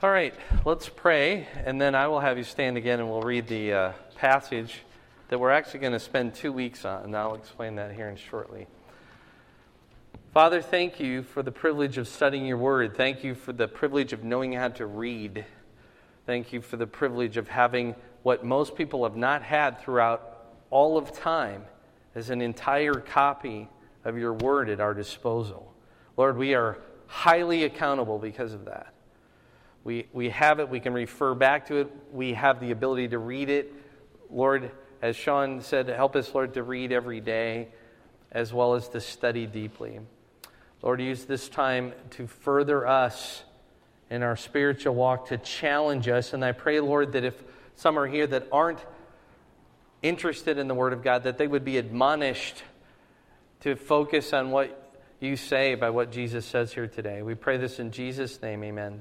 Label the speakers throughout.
Speaker 1: All right, let's pray, and then I will have you stand again and we'll read the passage that we're actually going to spend 2 weeks on, and I'll explain that here shortly. Father, thank you for the privilege of studying your word. Thank you for the privilege of knowing how to read. Thank you for the privilege of having what most people have not had throughout all of time as an entire copy of your word at our disposal. Lord, we are highly accountable because of that. We have it, we can refer back to it, we have the ability to read it. Lord, as Sean said, help us, Lord, to read every day as well as to study deeply. Lord, use this time to further us in our spiritual walk, to challenge us. And I pray, Lord, that if some are here that aren't interested in the Word of God, that they would be admonished to focus on what you say by what Jesus says here today. We pray this in Jesus' name, amen.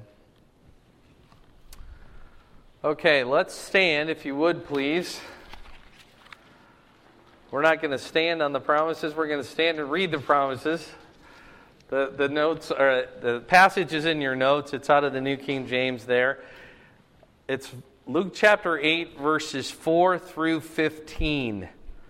Speaker 1: Okay, let's stand, if you would, please. We're not going to stand on the promises. We're going to stand and read the promises. The notes are, the passage is in your notes. It's out of the New King James there. It's Luke chapter 8, verses 4 through 15.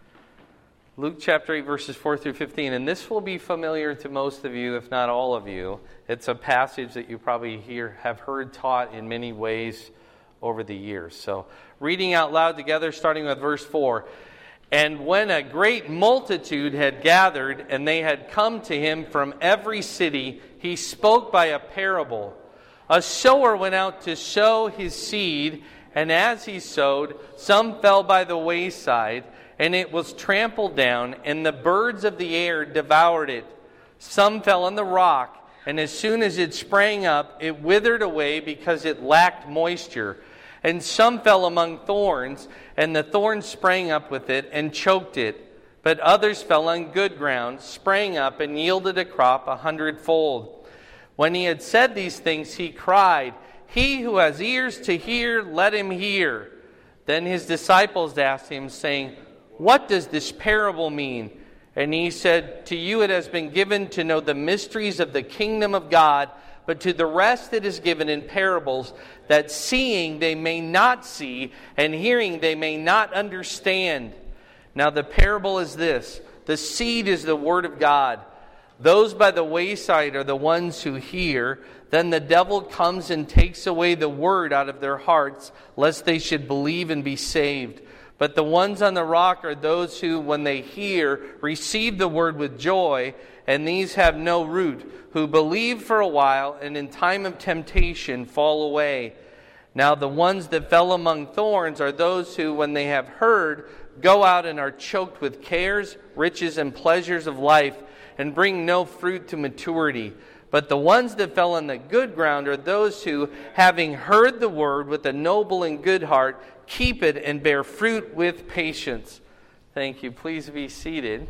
Speaker 1: Luke chapter 8, verses 4 through 15. And this will be familiar to most of you, if not all of you. It's a passage that you probably have heard taught in many ways over the years. So, reading out loud together, starting with verse 4. And when a great multitude had gathered, and they had come to him from every city, he spoke by a parable. A sower went out to sow his seed, and as he sowed, some fell by the wayside, and it was trampled down, and the birds of the air devoured it. Some fell on the rock, and as soon as it sprang up, it withered away because it lacked moisture. And some fell among thorns, and the thorns sprang up with it and choked it. But others fell on good ground, sprang up, and yielded a crop 100-fold. When he had said these things, he cried, "He who has ears to hear, let him hear." Then his disciples asked him, saying, "What does this parable mean?" And he said, "To you it has been given to know the mysteries of the kingdom of God, but to the rest it is given in parables, that seeing they may not see, and hearing they may not understand. Now the parable is this: the seed is the word of God. Those by the wayside are the ones who hear. Then the devil comes and takes away the word out of their hearts, lest they should believe and be saved. But the ones on the rock are those who, when they hear, receive the word with joy, and these have no root, who believe for a while, and in time of temptation fall away. Now the ones that fell among thorns are those who, when they have heard, go out and are choked with cares, riches, and pleasures of life, and bring no fruit to maturity. But the ones that fell on the good ground are those who, having heard the word with a noble and good heart, keep it and bear fruit with patience. Thank you. Please be seated.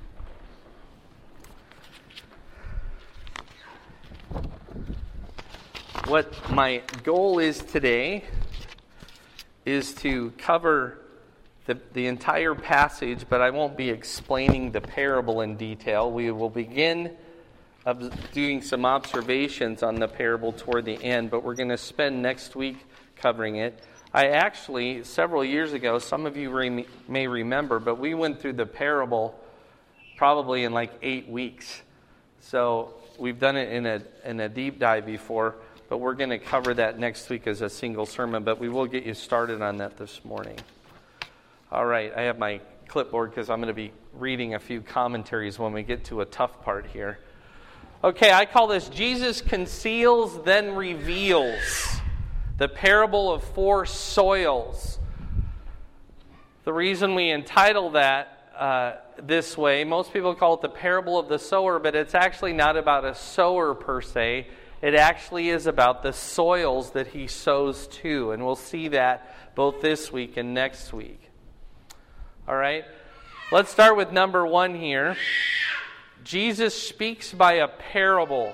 Speaker 1: What my goal is today is to cover the entire passage, but I won't be explaining the parable in detail. We will begin doing some observations on the parable toward the end, but we're going to spend next week covering it. I actually, several years ago, some of you may remember, but we went through the parable probably in like 8 weeks. So we've done it in a deep dive before, but we're going to cover that next week as a single sermon, but we will get you started on that this morning. All right, I have my clipboard because I'm going to be reading a few commentaries when we get to a tough part here. Okay, I call this Jesus Conceals, Then Reveals. The parable of 4 soils. The reason we entitle that this way, most people call it the parable of the sower, but it's actually not about a sower per se. It actually is about the soils that he sows to. And we'll see that both this week and next week. All right, let's start with number 1 here. Jesus speaks by a parable.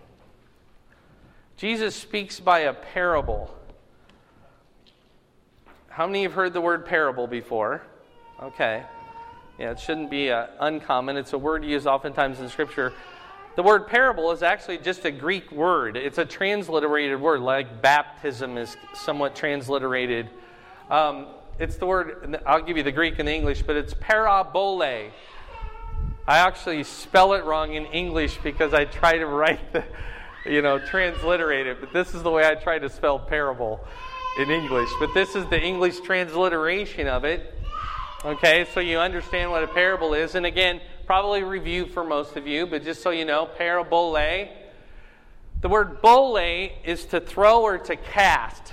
Speaker 1: Jesus speaks by a parable. How many have heard the word parable before? Okay. Yeah, it shouldn't be uncommon. It's a word used oftentimes in Scripture. the word parable is actually just a Greek word. It's a transliterated word, like baptism is somewhat transliterated. It's the word, I'll give you the Greek and the English, but it's parabole. I actually spell it wrong in English because I try to write transliterate it, but this is the way I try to spell parable in English. But this is the English transliteration of it. Okay, so you understand what a parable is. And again, probably review for most of you, but just so you know, parabole. The word bole is to throw or to cast.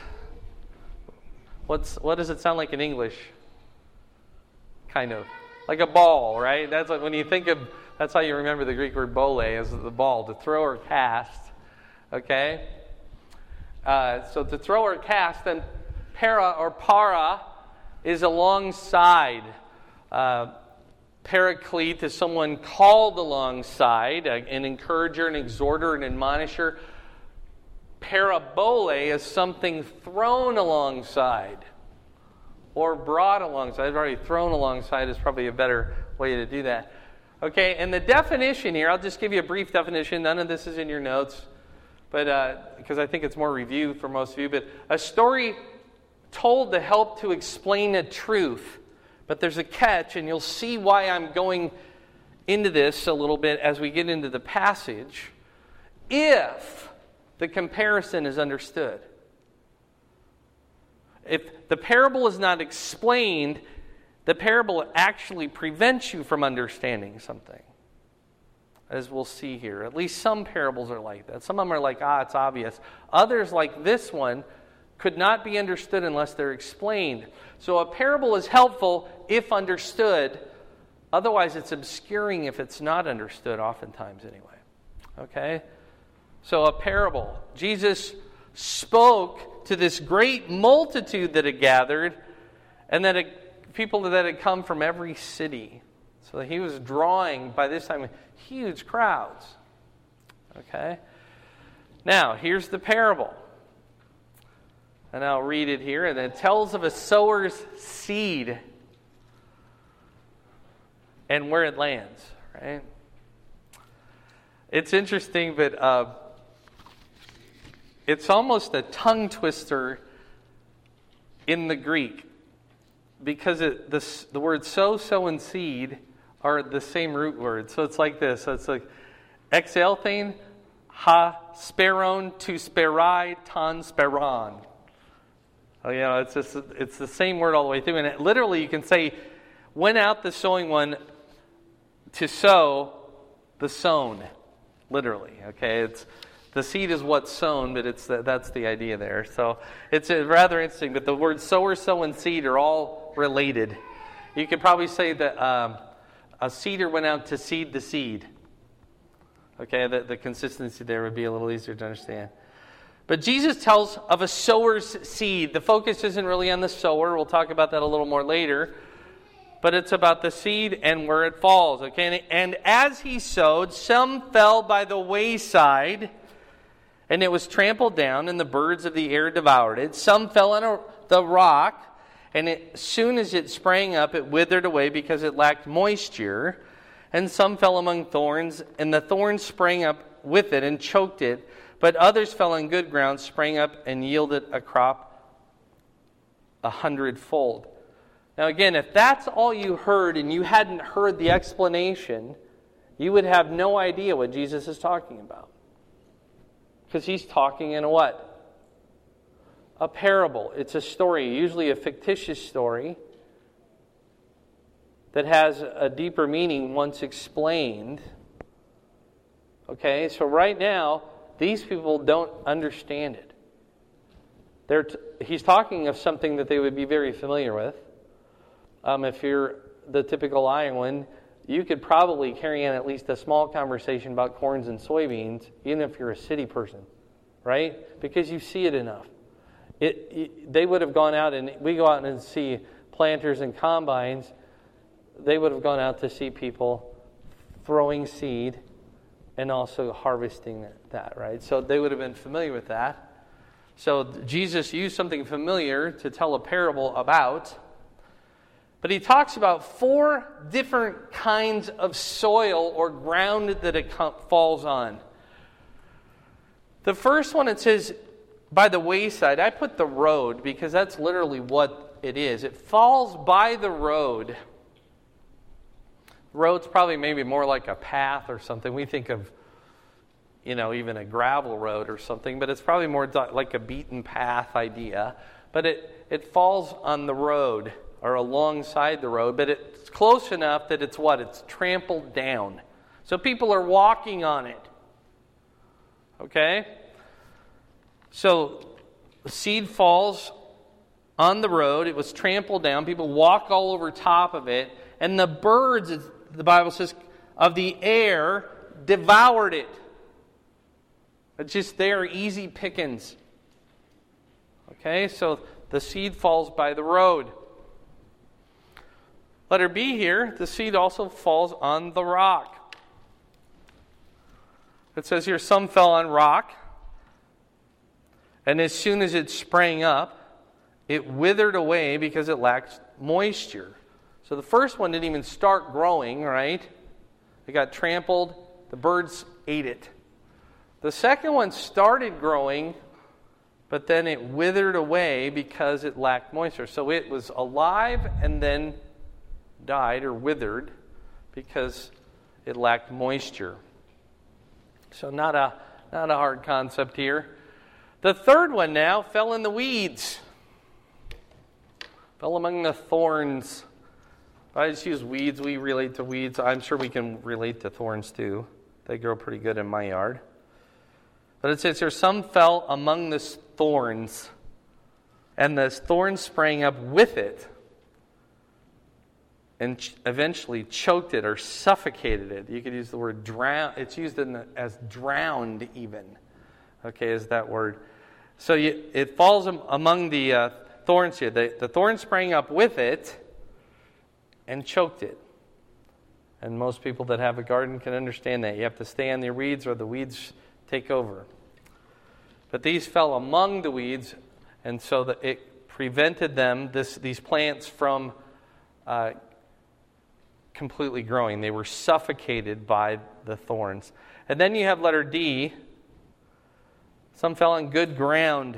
Speaker 1: What does it sound like in English? Kind of. Like a ball, right? That's like when you think of, that's how you remember the Greek word bole, as the ball, to throw or cast. Okay? So to throw or cast, then para or para is alongside. Paraclete is someone called alongside, an encourager, an exhorter, an admonisher. Parabole is something thrown alongside or brought alongside. I've already thrown alongside is probably a better way to do that. Okay, and the definition here, I'll just give you a brief definition. None of this is in your notes, but because I think it's more review for most of you. But a story told to help to explain a truth. But there's a catch, and you'll see why I'm going into this a little bit as we get into the passage. If the comparison is understood. If the parable is not explained, the parable actually prevents you from understanding something. As we'll see here. At least some parables are like that. Some of them are like, it's obvious. Others, like this one, could not be understood unless they're explained. So a parable is helpful if understood. Otherwise, it's obscuring if it's not understood, oftentimes anyway. Okay? So a parable. Jesus spoke to this great multitude that had gathered, and that people that had come from every city. So he was drawing, by this time, huge crowds. Okay? Now, here's the parable. And I'll read it here. And it tells of a sower's seed and where it lands, right? It's interesting, but it's almost a tongue twister in the Greek because the words sow, and seed are the same root word. So it's like this. So it's like exalthane, ha, speron, to sperai, ton, speron. It's the same word all the way through. And literally you can say, went out the sowing one to sow the sown. Literally, okay? The seed is what's sown, but that's the idea there. So it's rather interesting. But the words sower, sow, and seed are all related. You could probably say that a seeder went out to seed the seed. Okay, the consistency there would be a little easier to understand. But Jesus tells of a sower's seed. The focus isn't really on the sower. We'll talk about that a little more later. But it's about the seed and where it falls. Okay, and as he sowed, some fell by the wayside, and it was trampled down, and the birds of the air devoured it. Some fell on the rock, and as soon as it sprang up, it withered away because it lacked moisture. And some fell among thorns, and the thorns sprang up with it and choked it. But others fell on good ground, sprang up, and yielded a crop 100-fold. Now again, if that's all you heard and you hadn't heard the explanation, you would have no idea what Jesus is talking about. Because he's talking in a what? A parable. It's a story, usually a fictitious story, that has a deeper meaning once explained. Okay, so right now, these people don't understand it. He's talking of something that they would be very familiar with. If you're the typical Iowan, you could probably carry on at least a small conversation about corns and soybeans, even if you're a city person, right? Because you see it enough. They would have gone out, and we go out and see planters and combines. They would have gone out to see people throwing seed and also harvesting that, right? So they would have been familiar with that. So Jesus used something familiar to tell a parable about. But he talks about 4 different kinds of soil or ground that it falls on. The first one, it says, by the wayside. I put the road because that's literally what it is. It falls by the road. Road's probably maybe more like a path or something. We think of, even a gravel road or something, but it's probably more like a beaten path idea. But it falls on the road or alongside the road, but it's close enough that it's what? It's trampled down. So people are walking on it. Okay? So the seed falls on the road. It was trampled down. People walk all over top of it. And the birds, the Bible says, of the air devoured it. It's just they are easy pickings. Okay, so the seed falls by the road. Letter B here, the seed also falls on the rock. It says here, some fell on rock, and as soon as it sprang up, it withered away because it lacked moisture. So the first one didn't even start growing, right? It got trampled, the birds ate it. The second one started growing, but then it withered away because it lacked moisture. So it was alive and then died or withered because it lacked moisture. So not a hard concept here. The third one now fell in the weeds. Fell among the thorns. I just use weeds. We relate to weeds. I'm sure we can relate to thorns too. They grow pretty good in my yard. But it says here, some fell among the thorns, and the thorns sprang up with it, and eventually choked it or suffocated it. You could use the word drown. It's used as drowned even. Okay, is that word. So it falls among the thorns here. The thorns sprang up with it and choked it. And most people that have a garden can understand that. You have to stay on the weeds or the weeds take over. But these fell among the weeds, and so that it prevented them, these plants, from completely growing. They were suffocated by the thorns. And then you have letter D. Some fell on good ground.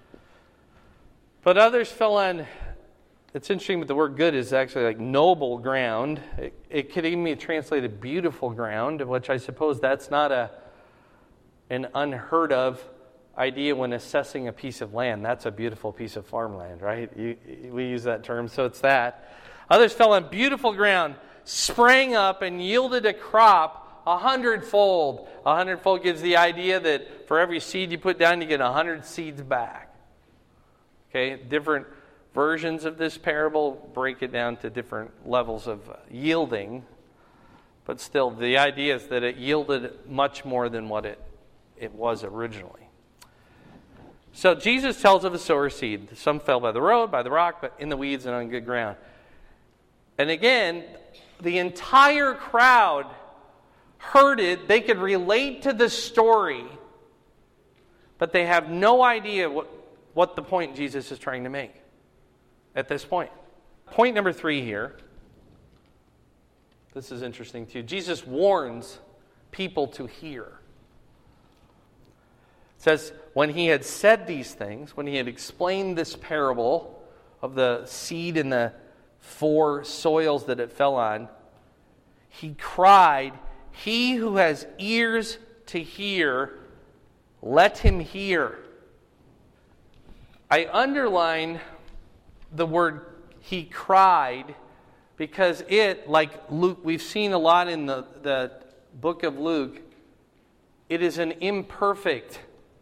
Speaker 1: But others fell on, it's interesting, but the word good is actually like noble ground. It could even be translated beautiful ground, which I suppose that's not an unheard of idea when assessing a piece of land. That's a beautiful piece of farmland, right? We use that term, so it's that. Others fell on beautiful ground, sprang up and yielded a crop 100-fold. 100-fold gives the idea that for every seed you put down, you get 100 seeds back. Okay, different versions of this parable break it down to different levels of yielding, but still the idea is that it yielded much more than what it was originally. So Jesus tells of a sower seed. Some fell by the road, by the rock, but in the weeds and on good ground. And again, the entire crowd heard it. They could relate to the story, but they have no idea what the point Jesus is trying to make at this point. Point number 3 here. This is interesting too. Jesus warns people to hear. It says, when he had said these things, when he had explained this parable of the seed and the 4 soils that it fell on, he cried, "He who has ears to hear, let him hear." I underline the word "he cried" because it, like Luke, we've seen a lot in the book of Luke, it is an imperfect.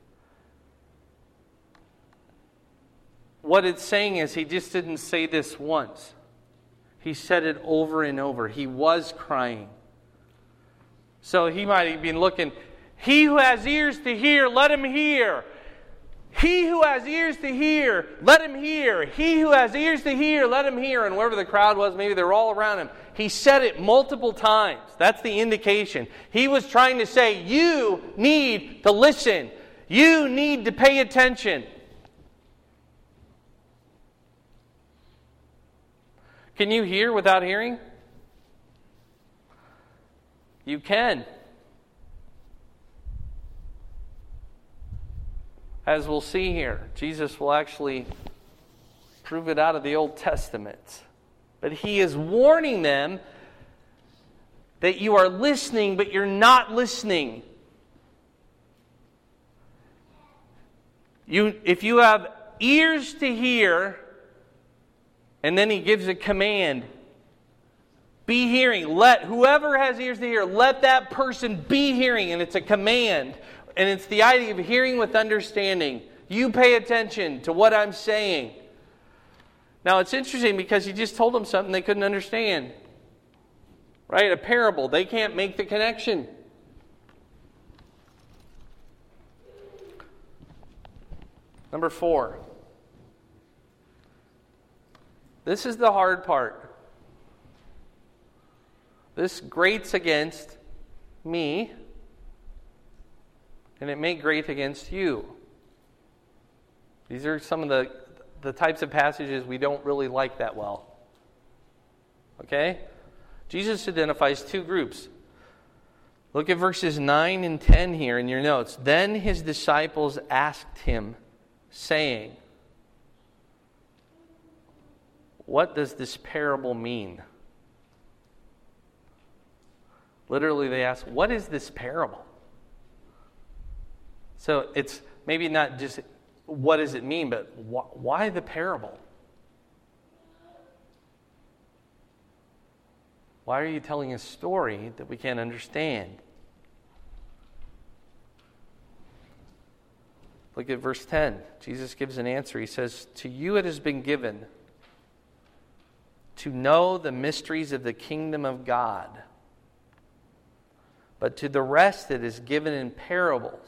Speaker 1: What it's saying is he just didn't say this once. He said it over and over. He was crying. So he might have been looking, "He who has ears to hear, let him hear. He who has ears to hear, let him hear. He who has ears to hear, let him hear." And wherever the crowd was, maybe they were all around him. He said it multiple times. That's the indication. He was trying to say, you need to listen. You need to pay attention. Can you hear without hearing? You can. As we'll see here, Jesus will actually prove it out of the Old Testament. But he is warning them that you are listening, but you're not listening. If you have ears to hear, and then he gives a command, be hearing. Let whoever has ears to hear, let that person be hearing. And it's a command. And it's the idea of hearing with understanding. You pay attention to what I'm saying. Now it's interesting because he just told them something they couldn't understand. Right? A parable. They can't make the connection. Number 4. This is the hard part. This grates against me, and it may grate against you. These are some of the types of passages we don't really like that well. Okay? Jesus identifies 2 groups. Look at verses 9 and 10 here in your notes. Then his disciples asked him, saying, what does this parable mean? Literally, they ask, what is this parable? So it's maybe not just what does it mean, but why the parable? Why are you telling a story that we can't understand? Look at verse 10. Jesus gives an answer. He says, to you it has been given to know the mysteries of the kingdom of God. But to the rest it is given in parables.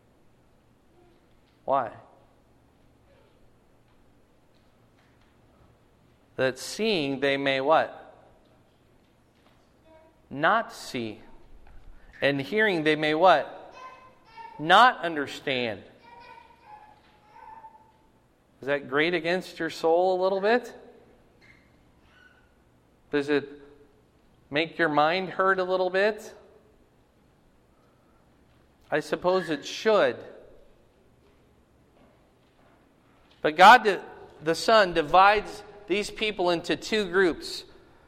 Speaker 1: Why? That seeing they may what? Not see. And hearing they may what? Not understand. Does that grate against your soul a little bit? Does it make your mind hurt a little bit? I suppose it should. But God, the Son, divides these people into 2 groups.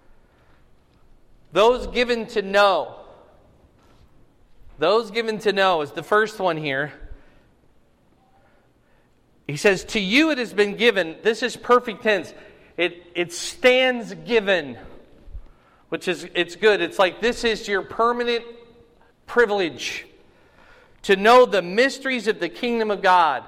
Speaker 1: Those given to know. Those given to know is the first one here. He says, to you it has been given. This is perfect tense. It stands given. Which is, it's good. It's like this is your permanent privilege. To know the mysteries of the kingdom of God.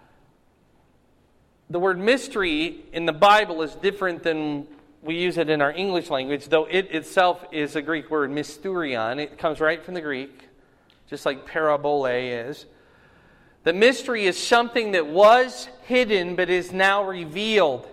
Speaker 1: The word mystery in the Bible is different than we use it in our English language, though it itself is a Greek word, mysterion. It comes right from the Greek, just like parabole is. The mystery is something that was hidden but is now revealed.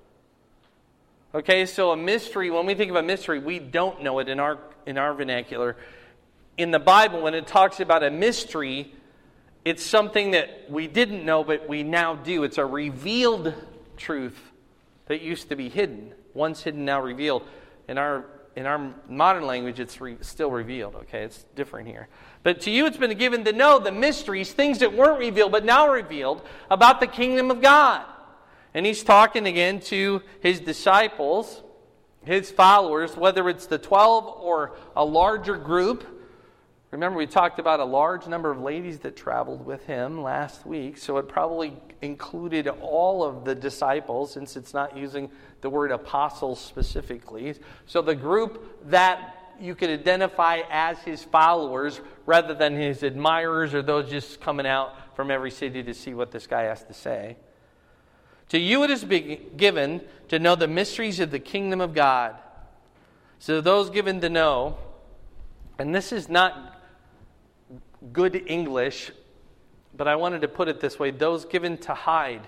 Speaker 1: Okay, so a mystery, when we think of a mystery, we don't know it in our vernacular. In the Bible, when it talks about a mystery, it's something that we didn't know, but we now do. It's a revealed truth that used to be hidden. Once hidden, now revealed. In our modern language, it's still revealed. Okay, it's different here. But to you, it's been given to know the mysteries, things that weren't revealed, but now revealed, about the kingdom of God. And he's talking again to his disciples, his followers, whether it's the 12 or a larger group. Remember, we talked about a large number of ladies that traveled with him last week, so it probably included all of the disciples, since it's not using the word apostles specifically. So the group that you could identify as his followers, rather than his admirers or those just coming out from every city to see what this guy has to say. To you it is given to know the mysteries of the kingdom of God. So those given to know, and this is not good English, but I wanted to put it this way, those given to hide.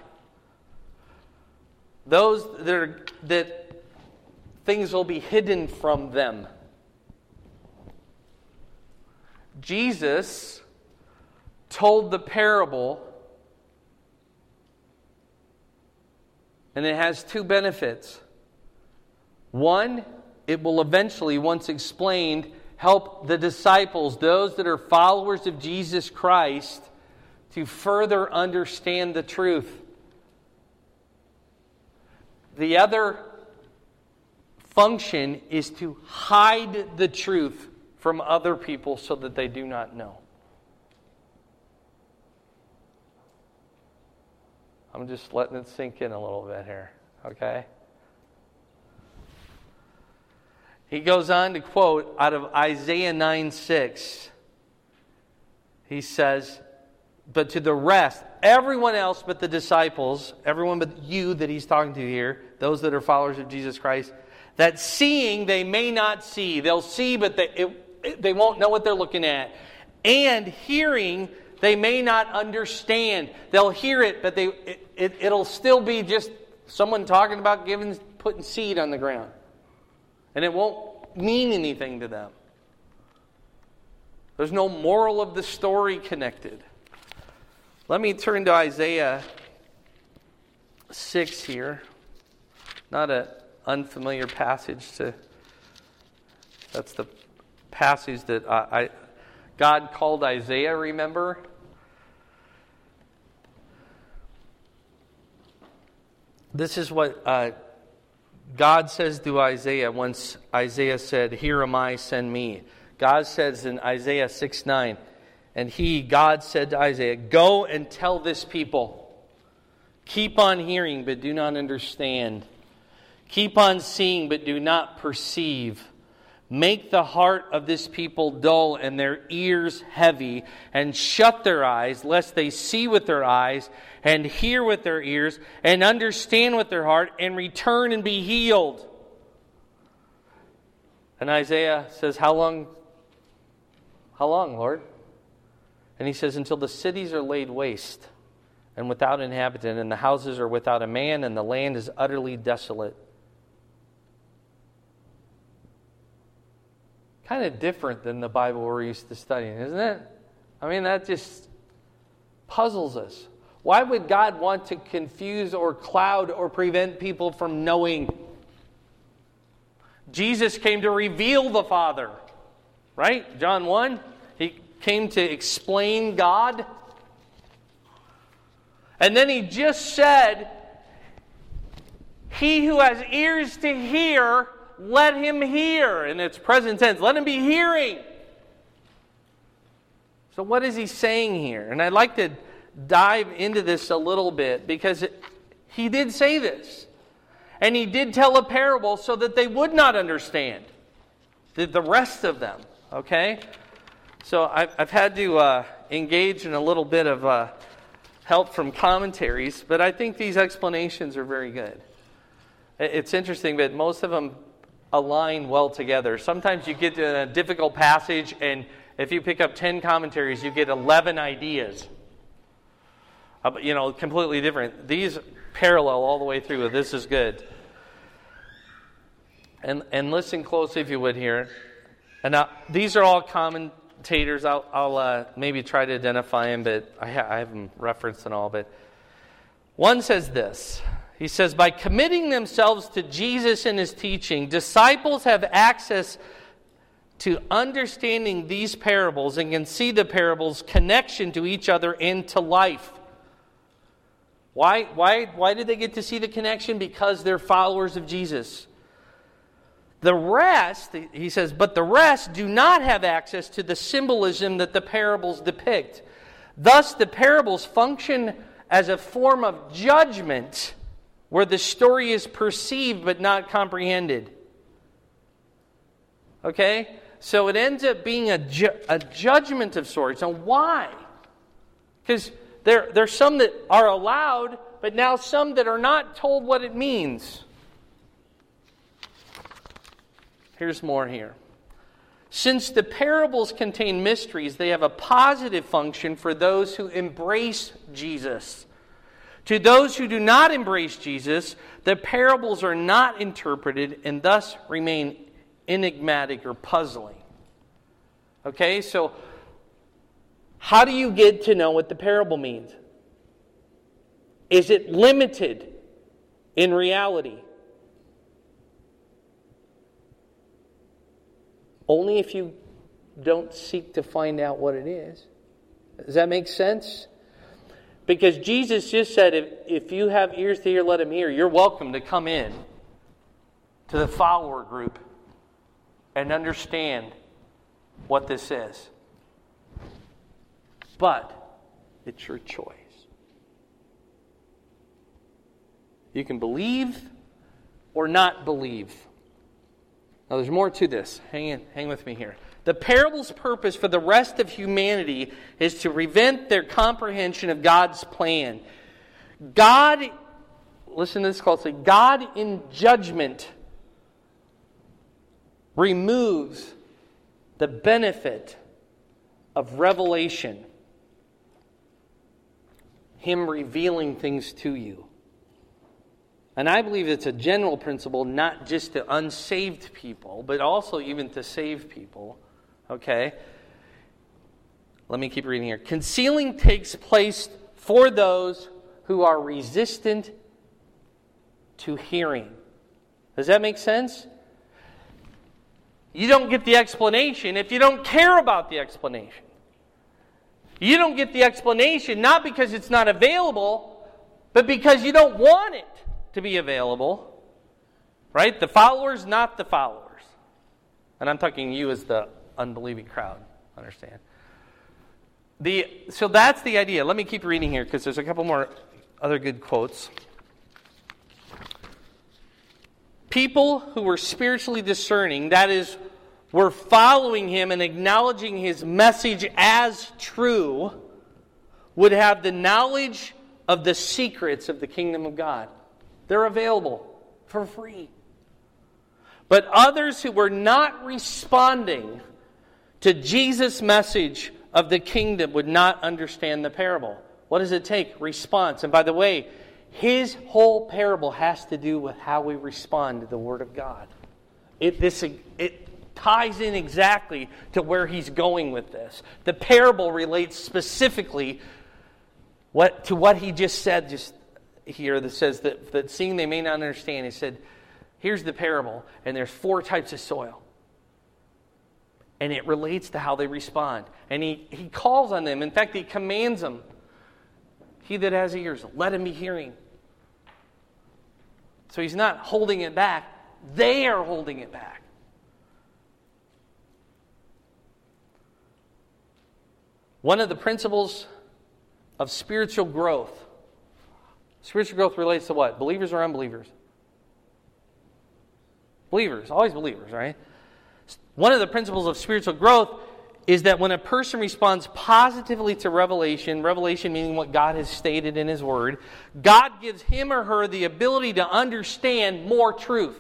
Speaker 1: Those that things will be hidden from them. Jesus told the parable, and it has 2 benefits. One, it will eventually, once explained, help the disciples, those that are followers of Jesus Christ, to further understand the truth. The other function is to hide the truth from other people so that they do not know. I'm just letting it sink in a little bit here, okay? He goes on to quote out of Isaiah 9:6. He says, but to the rest, everyone else but the disciples, everyone but you that he's talking to here, those that are followers of Jesus Christ, that seeing they may not see. They'll see, but they won't know what they're looking at. And hearing, they may not understand. They'll hear it, but it'll still be just someone talking about putting seed on the ground. And it won't mean anything to them. There's no moral of the story connected. Let me turn to Isaiah 6 here. Not an unfamiliar passage. That's the passage that God called Isaiah, remember? This is what God says to Isaiah once Isaiah said, "Here am I, send me." God says in Isaiah 6:9, and God said to Isaiah, "Go and tell this people, keep on hearing but do not understand. Keep on seeing but do not perceive. Make the heart of this people dull and their ears heavy, and shut their eyes, lest they see with their eyes, and hear with their ears, and understand with their heart, and return and be healed." And Isaiah says, How long, Lord? And he says, until the cities are laid waste and without inhabitant, and the houses are without a man, and the land is utterly desolate. Kind of different than the Bible we're used to studying, isn't it? I mean, that just puzzles us. Why would God want to confuse or cloud or prevent people from knowing? Jesus came to reveal the Father, right? John 1, he came to explain God. And then he just said, "He who has ears to hear, let him hear." And it's present tense. Let him be hearing. So what is he saying here? And I'd like to dive into this a little bit, because he did say this. And he did tell a parable so that they would not understand. The rest of them. Okay? So I've had to engage in a little bit of help from commentaries, but I think these explanations are very good. It's interesting, but most of them align well together. Sometimes you get to a difficult passage, and if you pick up 10 commentaries, you get 11 ideas. Completely different. These parallel all the way through. This is good. And listen closely if you would here. And now, these are all commentators. I'll maybe try to identify them, but I have them referenced and all. But one says this. He says, by committing themselves to Jesus and his teaching, disciples have access to understanding these parables and can see the parables' connection to each other and to life. Why did they get to see the connection? Because they're followers of Jesus. The rest, he says, but the rest do not have access to the symbolism that the parables depict. Thus, the parables function as a form of judgment where the story is perceived but not comprehended. Okay? So it ends up being a judgment of sorts. And why? Because there's some that are allowed, but now some that are not told what it means. Here's more here. Since the parables contain mysteries, they have a positive function for those who embrace Jesus. To those who do not embrace Jesus, the parables are not interpreted and thus remain enigmatic or puzzling. Okay, so how do you get to know what the parable means? Is it limited in reality? Only if you don't seek to find out what it is. Does that make sense? Because Jesus just said, if you have ears to hear, let him hear. You're welcome to come in to the follower group and understand what this is. But it's your choice. You can believe or not believe. Now there's more to this. Hang with me here. The parable's purpose for the rest of humanity is to prevent their comprehension of God's plan. God, listen to this closely, God in judgment removes the benefit of revelation. Him revealing things to you. And I believe it's a general principle, not just to unsaved people, but also even to saved people. Okay? Let me keep reading here. Concealing takes place for those who are resistant to hearing. Does that make sense? You don't get the explanation if you don't care about the explanation. You don't get the explanation not because it's not available, but because you don't want it to be available. Right? The followers, not the followers. And I'm talking you as the unbelieving crowd. Understand? So that's the idea. Let me keep reading here because there's a couple more other good quotes. People who were spiritually discerning, that is, were following him and acknowledging his message as true, would have the knowledge of the secrets of the kingdom of God. They're available for free. But others who were not responding to Jesus' message of the kingdom would not understand the parable. What does it take? Response. And by the way, his whole parable has to do with how we respond to the Word of God. It ties in exactly to where he's going with this. The parable relates specifically to what he just said just here that says that seeing they may not understand. He said, here's the parable, and there's 4 types of soil. And it relates to how they respond. And he calls on them. In fact, he commands them. He that has ears, let him be hearing. So he's not holding it back. They are holding it back. One of the principles of spiritual growth. Spiritual growth relates to what? Believers or unbelievers? Believers. Always believers, right? One of the principles of spiritual growth is that when a person responds positively to revelation meaning what God has stated in his word, God gives him or her the ability to understand more truth.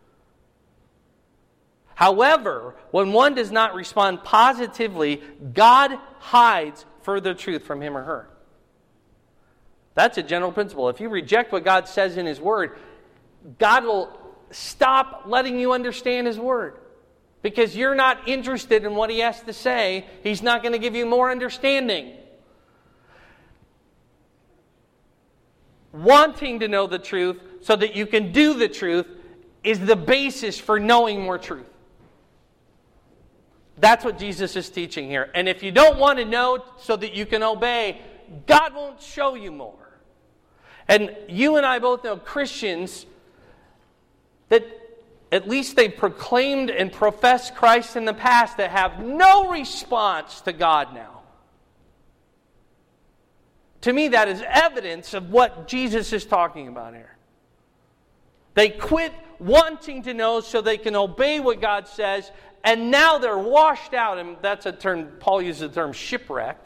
Speaker 1: However, when one does not respond positively, God hides further truth from him or her. That's a general principle. If you reject what God says in his word, God will stop letting you understand his word. Because you're not interested in what he has to say, he's not going to give you more understanding. Wanting to know the truth so that you can do the truth is the basis for knowing more truth. That's what Jesus is teaching here. And if you don't want to know so that you can obey, God won't show you more. And you and I both know Christians that at least they proclaimed and professed Christ in the past that have no response to God now. To me, that is evidence of what Jesus is talking about here. They quit wanting to know so they can obey what God says, and now they're washed out. And that's a term, Paul uses the term shipwrecked.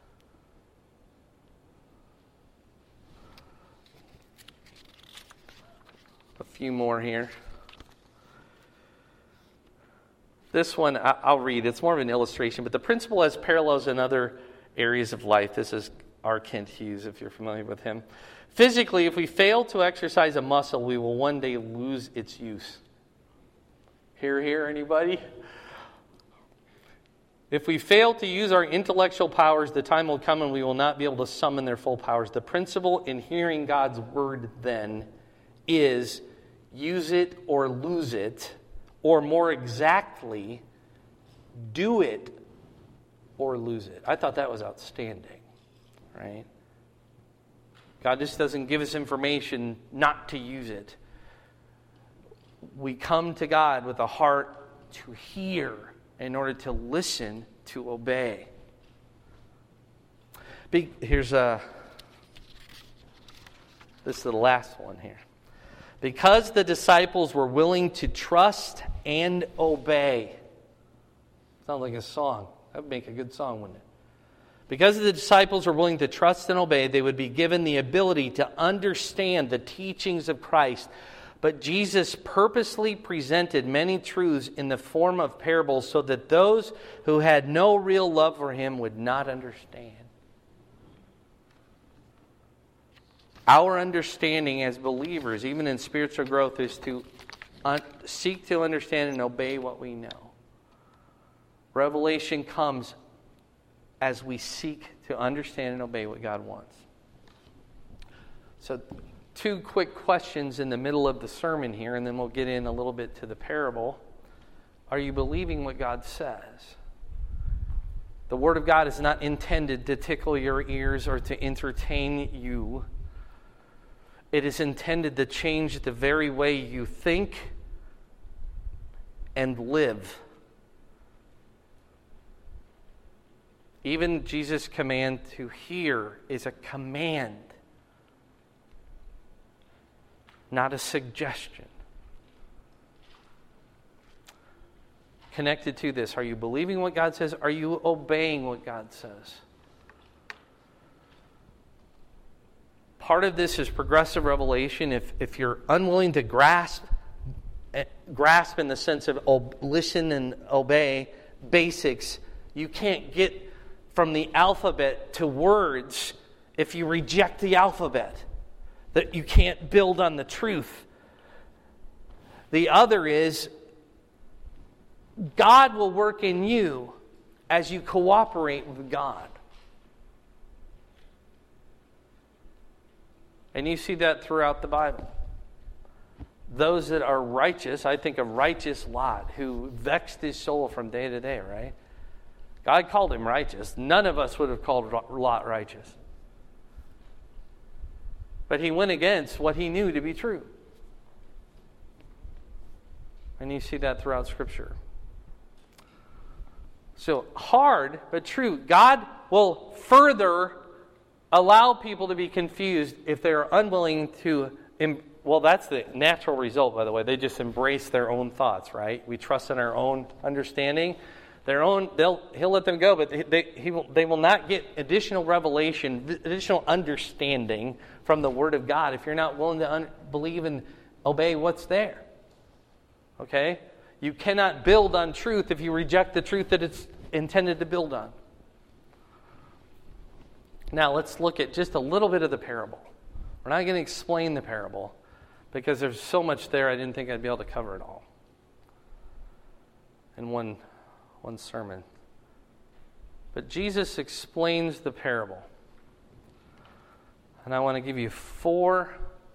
Speaker 1: A few more here. This one, I'll read. It's more of an illustration, but the principle has parallels in other areas of life. This is R. Kent Hughes, if you're familiar with him. Physically, if we fail to exercise a muscle, we will one day lose its use. Hear, anybody? If we fail to use our intellectual powers, the time will come when we will not be able to summon their full powers. The principle in hearing God's word, then, is use it or lose it. Or more exactly, do it or lose it. I thought that was outstanding, right? God just doesn't give us information not to use it. We come to God with a heart to hear in order to listen, to obey. Here's this is the last one here. Because the disciples were willing to trust and obey. Sounds like a song. That would make a good song, wouldn't it? Because the disciples were willing to trust and obey, they would be given the ability to understand the teachings of Christ. But Jesus purposely presented many truths in the form of parables so that those who had no real love for Him would not understand. Our understanding as believers, even in spiritual growth, is to seek to understand and obey what we know. Revelation comes as we seek to understand and obey what God wants. So, 2 quick questions in the middle of the sermon here, and then we'll get in a little bit to the parable. Are you believing what God says? The Word of God is not intended to tickle your ears or to entertain you. It is intended to change the very way you think and live. Even Jesus' command to hear is a command, not a suggestion. Connected to this, are you believing what God says? Are you obeying what God says? Part of this is progressive revelation. If you're unwilling to grasp in the sense of listen and obey basics, you can't get from the alphabet to words if you reject the alphabet. That you can't build on the truth. The other is God will work in you as you cooperate with God. And you see that throughout the Bible. Those that are righteous, I think of righteous Lot, who vexed his soul from day to day, right? God called him righteous. None of us would have called Lot righteous. But he went against what he knew to be true. And you see that throughout Scripture. So, hard but true. God will further allow people to be confused if they are unwilling to... Well, that's the natural result, by the way. They just embrace their own thoughts, right? We trust in our own understanding. He'll let them go, but they will not get additional revelation, additional understanding from the Word of God if you're not willing to believe and obey what's there. Okay? You cannot build on truth if you reject the truth that it's intended to build on. Now, let's look at just a little bit of the parable. We're not going to explain the parable because there's so much there I didn't think I'd be able to cover it all in one sermon. But Jesus explains the parable. And I want to give you 4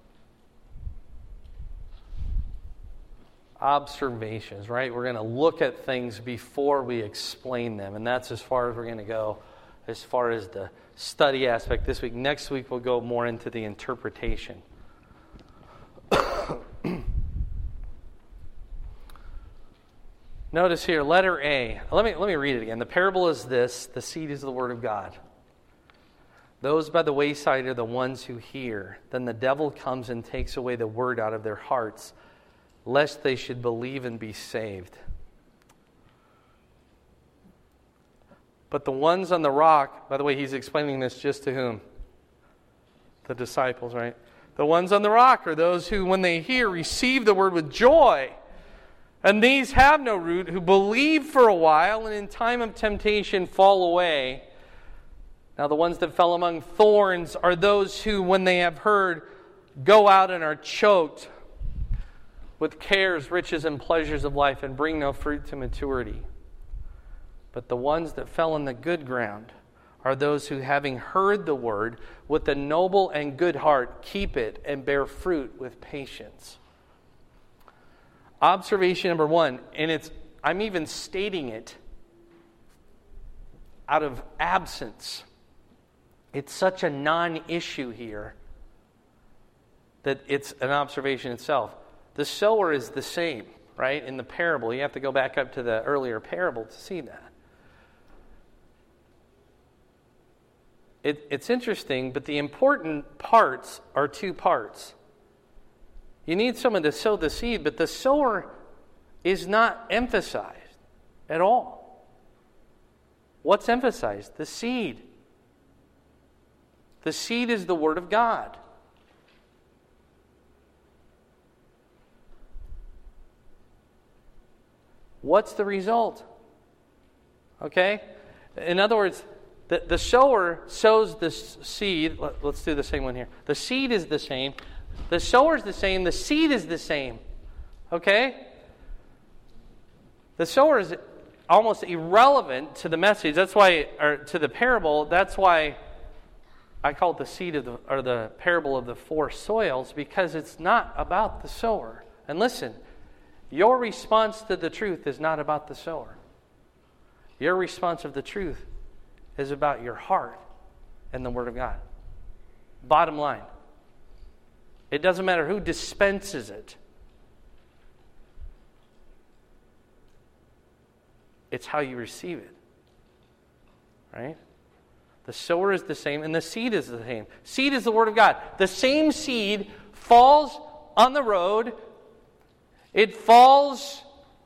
Speaker 1: observations, right? We're going to look at things before we explain them. And that's as far as we're going to go as far as the study aspect this week. Next week we'll go more into the interpretation. Notice here, letter A. Let me read it again. The parable is this: the seed is the word of God. Those by the wayside are the ones who hear. Then the devil comes and takes away the word out of their hearts, lest they should believe and be saved. But the ones on the rock, by the way, he's explaining this just to whom? The disciples, right? The ones on the rock are those who, when they hear, receive the word with joy. And these have no root, who believe for a while, and in time of temptation fall away. Now the ones that fell among thorns are those who, when they have heard, go out and are choked with cares, riches, and pleasures of life, and bring no fruit to maturity. But the ones that fell in the good ground are those who, having heard the word, with a noble and good heart, keep it and bear fruit with patience. Observation number 1, and I'm even stating it out of absence. It's such a non-issue here that it's an observation itself. The sower is the same, right? In the parable, you have to go back up to the earlier parable to see that. It's interesting, but the important parts are two parts. You need someone to sow the seed, but the sower is not emphasized at all. What's emphasized? The seed. The seed is the Word of God. What's the result? Okay? In other words, the sower sows the seed. Let's do the same one here. The seed is the same. The sower is the same. The seed is the same. Okay? The sower is almost irrelevant to the message. That's why, or to the parable. That's why I call it the seed of the parable of the four soils, because it's not about the sower. And listen, your response to the truth is not about the sower. Your response of the truth is about your heart and the Word of God. Bottom line. It doesn't matter who dispenses it. It's how you receive it. Right? The sower is the same and the seed is the same. Seed is the Word of God. The same seed falls on the road. It falls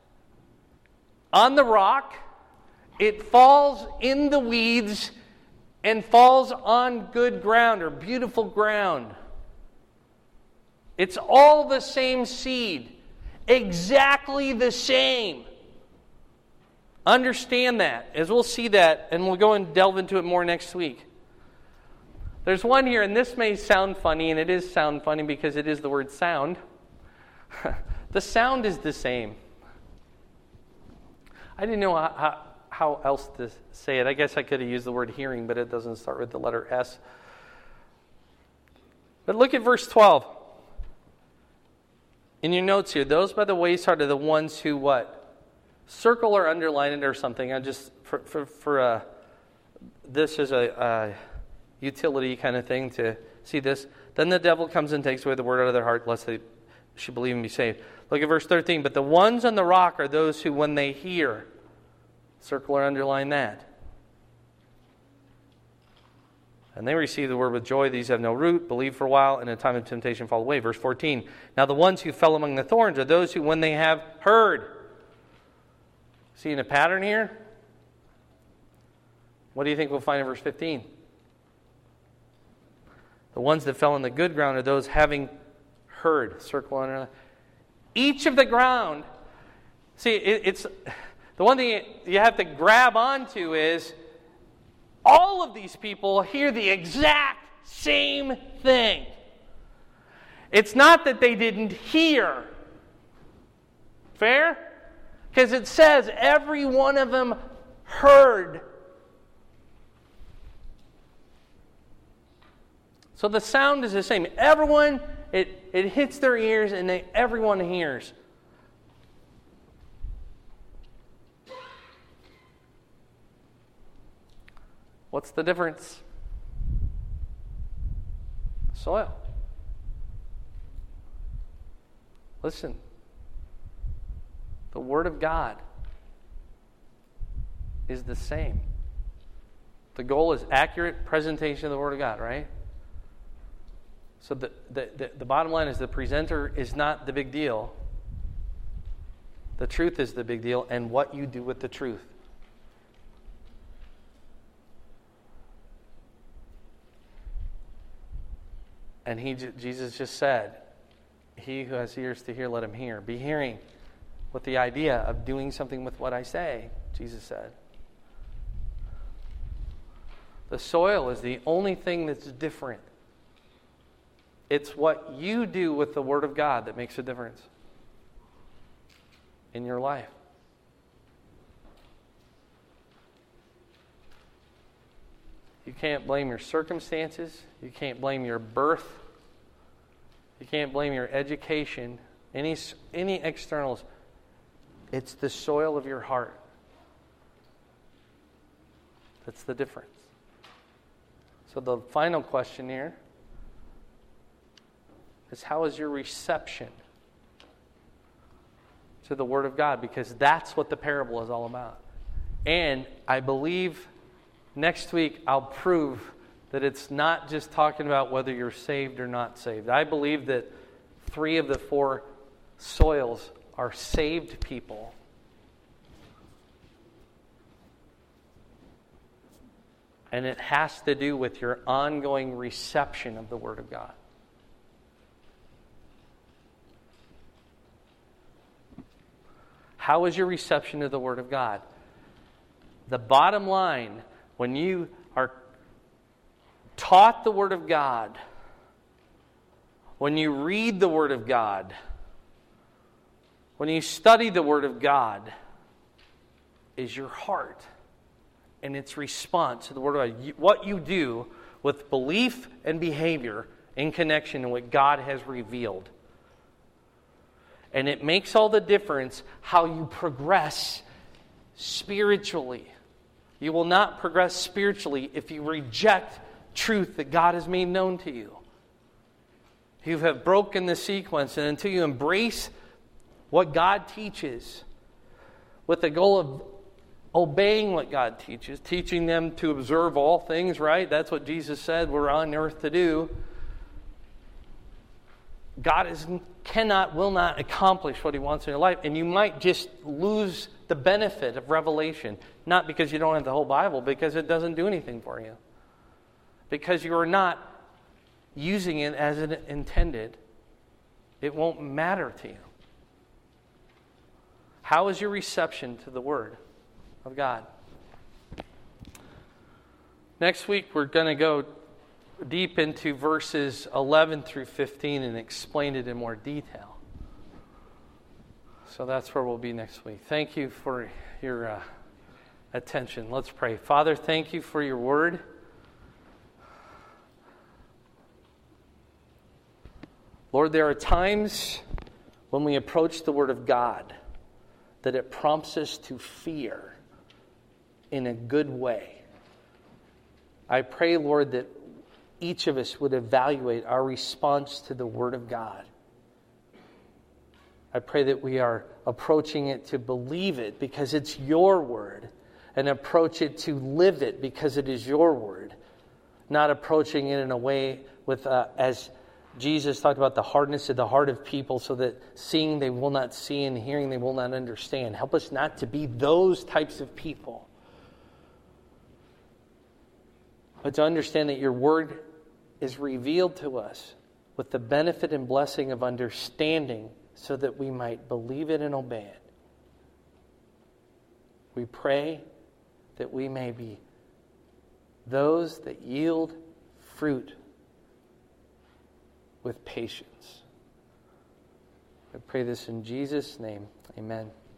Speaker 1: on the rock. It falls in the weeds and falls on good ground or beautiful ground. It's all the same seed. Exactly the same. Understand that, as we'll see that, and we'll go and delve into it more next week. There's one here, and this may sound funny, and it is sound funny because it is the word sound. The sound is the same. I didn't know how else to say it. I guess I could have used the word hearing, but it doesn't start with the letter S. But look at verse 12. In your notes here, those by the wayside are the ones who what? Circle or underline it or something. I just for this is a utility kind of thing to see this. Then the devil comes and takes away the word out of their heart, lest they should believe and be saved. Look at verse 13. But the ones on the rock are those who, when they hear, circle or underline that, and they receive the word with joy. These have no root, believe for a while, and in a time of temptation fall away. Verse 14. Now the ones who fell among the thorns are those who, when they have heard. Seeing a pattern here? What do you think we'll find in verse 15? The ones that fell on the good ground are those having heard. Circle under. Each of the ground. See, it's the one thing you have to grab onto is all of these people hear the exact same thing. It's not that they didn't hear. Fair? Because it says every one of them heard. So the sound is the same. Everyone, it hits their ears and everyone hears. What's the difference? Soil. Listen. The Word of God is the same. The goal is accurate presentation of the Word of God, right? So the bottom line is the presenter is not the big deal. The truth is the big deal, and what you do with the truth. And Jesus just said, he who has ears to hear, let him hear. Be hearing with the idea of doing something with what I say, Jesus said. The soil is the only thing that's different. It's what you do with the Word of God that makes a difference in your life. You can't blame your circumstances. You can't blame your birth. You can't blame your education. Any externals. It's the soil of your heart. That's the difference. So the final question here is, how is your reception to the Word of God? Because that's what the parable is all about. And I believe next week I'll prove that it's not just talking about whether you're saved or not saved. I believe that 3 of the 4 soils are saved people. And it has to do with your ongoing reception of the Word of God. How is your reception of the Word of God? The bottom line, when you are taught the Word of God, when you read the Word of God, when you study the Word of God, is your heart and its response to the Word of God. What you do with belief and behavior in connection to what God has revealed. And it makes all the difference how you progress spiritually. You will not progress spiritually if you reject truth that God has made known to you. You have broken the sequence, and until you embrace what God teaches with the goal of obeying what God teaches, teaching them to observe all things, right? That's what Jesus said we're on earth to do. God will not accomplish what He wants in your life, and you might just lose the benefit of revelation, not because you don't have the whole Bible, because it doesn't do anything for you. Because you are not using it as it intended, it won't matter to you. How is your reception to the Word of God? Next week we're going to go deep into verses 11 through 15 and explain it in more detail. So that's where we'll be next week. Thank you for your attention. Let's pray. Father, thank you for your Word. Lord, there are times when we approach the Word of God that it prompts us to fear in a good way. I pray, Lord, that each of us would evaluate our response to the Word of God. I pray that we are approaching it to believe it because it's your Word, and approach it to live it because it is your Word, not approaching it in a way with, as Jesus talked about, the hardness of the heart of people, so that seeing they will not see and hearing they will not understand. Help us not to be those types of people, but to understand that your Word is revealed to us with the benefit and blessing of understanding, so that we might believe it and obey it. We pray that we may be those that yield fruit with patience. I pray this in Jesus' name. Amen.